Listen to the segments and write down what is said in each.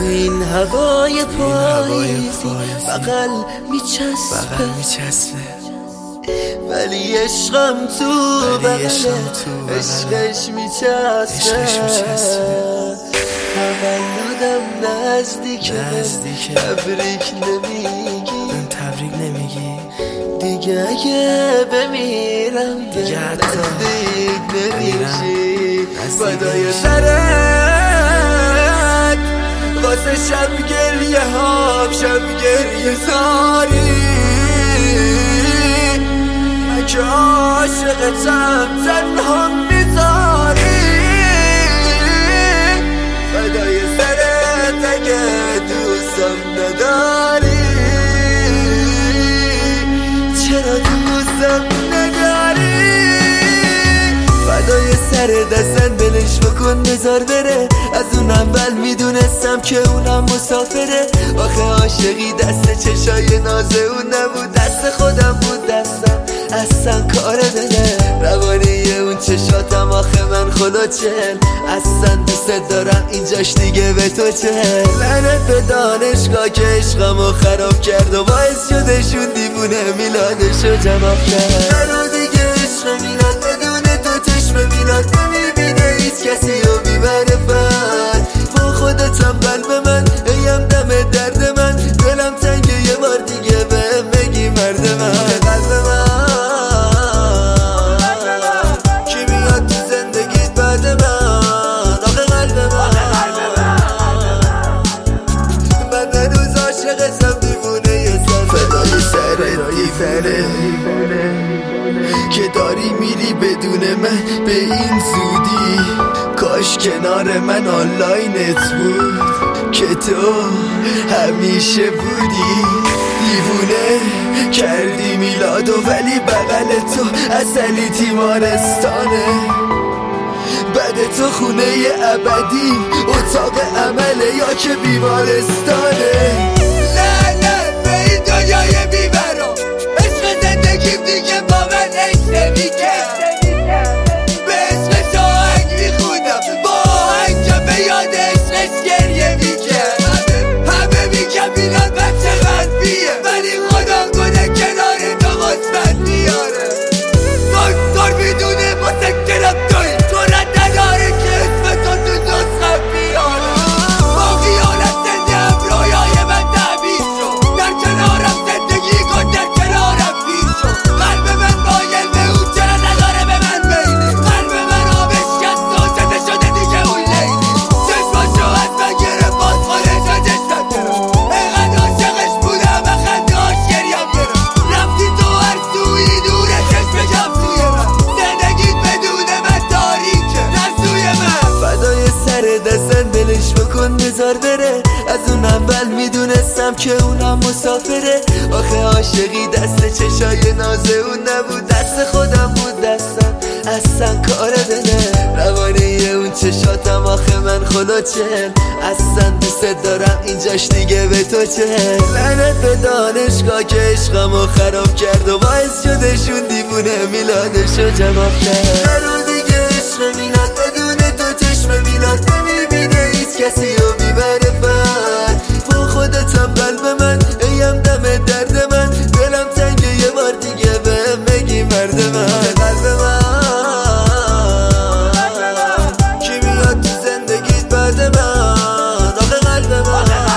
این هوای پاییزی بغل میچسبه ولی عشقم تو بغله عشقش میچسبه تولدم نزدیکه تبریک نمیگی دیگه اگه بمیرم نزدیک نمیشی فدای سرت واسه شب گریه هام شب گریه زاری من که عاشقتم تنها میذاری فدای سرت اگه دوستم نداری چرا دوستم نداری فدای سرت اصلا بلش بکن بذار بره از اون اول میدونستم که اونم مسافره آخه عاشقی دست چشای نازه اون نبود دست خودم بود دستم اصلا کار دله روانی اون چشاتم آخه من خلوچل اصلا دوست دارم اینجاش دیگه به تو چل لعنت به دانشگاه که عشقمو خراب کرد و باعث شدشون دیوونه میلادشو جمع کرد منو دیگه عشق میلاد بدون تو چشم میلاد نمیبینه هیچ کسی و بیبره فر با خودتم قلب من ایم دم درد من دلم تنگه یه بار دیگه بهم بگی مرد من قلب من کی میاد تو زندگیت بعد من آخه قلب من هنوز عاشقتم دیوونه یه سر فدای سرت دیوونه که داری میری بدون من به این زودی کاش کنار من آنلاینت بود که تو همیشه بودی دیوونه کردی میلادو ولی بغل تو اصلی تیمارستانه بعد تو خونه ابدی اتاق عمله یا که بیمارستانه لعنت به این دنیای بیبرا عشق زندگیم دیگه با من عشق نمی‌کرد به عشقش آهنگ میخوندم با آهنگ به یاد عشقش گریه میکرد همه میگم میلاد بچه منفیه ولی خدا کنه کنار تو مثبت میاره دکتر میدونه مسکنم توی تو رد نداره که اسم تو نسخم بیاره با خیالت زندم رویای من تعبیر شد در کنارم زندگی کن در کنارم پیر شد قلب من مایل به اون چرا نداره به من بیلی قلب من آبش کست و زده شده دیگه اون لیلی چشماشو از من گرفت باز خودش از جستم گرفت اینقدر عاشقش بودم و خنده هاش گریم گرفت رفتی تو هر سوی دوره چشم جم سوی من زندگیت بدون من تاریکه در سوی من فدای سر دستن بلش بکن بذار بره از اون اول میدونستم که اونم مسافره آخه عاشقی دست چشای نازه اون نبود دست خودم بود دستم اصلا کار دله روانی اون چشاتم آخه من خلوچل اصلا دوست دارم اینجاش دیگه به تو چل لعنت به دانشگاه که عشقمو خراب کرد و باعث شدشون دیوونه میلادشو جمع کرد منو دیگه عشق میلاد بدون تو چشم میلاد نمیبینه هیچ کسی و بیبره فر با خودتم قلب من ایم دم درد من دلم تنگه یه بار دیگه بهم بگی مرد من قلب من کی میاد تو زندگیت بعد من آخه قلب من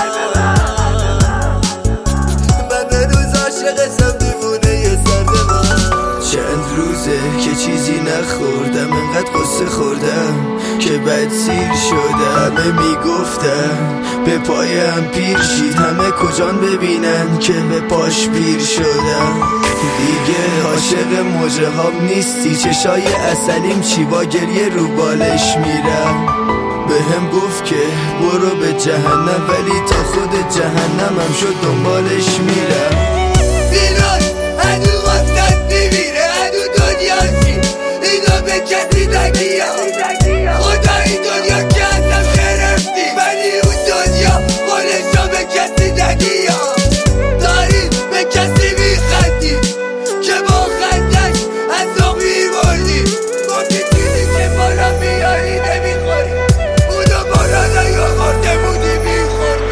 هنوز عاشقتم دیوونه یه سرد من چند روزه که چیزی نخوردم انقدر قصه خوردم که بد سیر شدم همه میگفتن به پایم پیر شید همه کجان ببینن که به پاش پیر شدم دیگه عاشق موجه هام نیستی چشای اصلیم چی با گریه رو بالش میرم بهم گفت که برو به جهنم ولی تا خود جهنمم شد دنبالش میرم میلاد هنو وقتت میمیره هنو دنیا چی اینو به کسی نگیم خدا این دنیا که ازم گرفتی ولی اون دنیا خودشو به کسی نگیم داریم به کسی میخندی که با خندش از تو میبردی با کسی که بالا میاری نمیخوری اونو بالا نیامرده بودی میخوری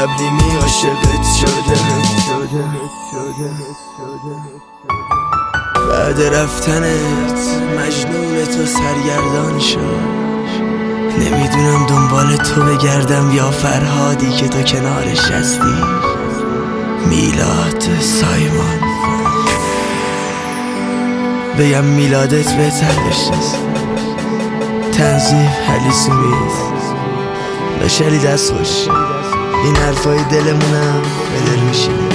قبلیمی عاشقت شدم. بعد رفتنت مجنون تو سرگردان شد. نمیدونم دنبال تو بگردم یا فرهادی که تو کنارش هستی. میلاد سایمان، بگم میلادت بهتر بشناس. تنظیم علی سومیت، بشری دست خوش. این حرفای دلمونم به دل میشینه.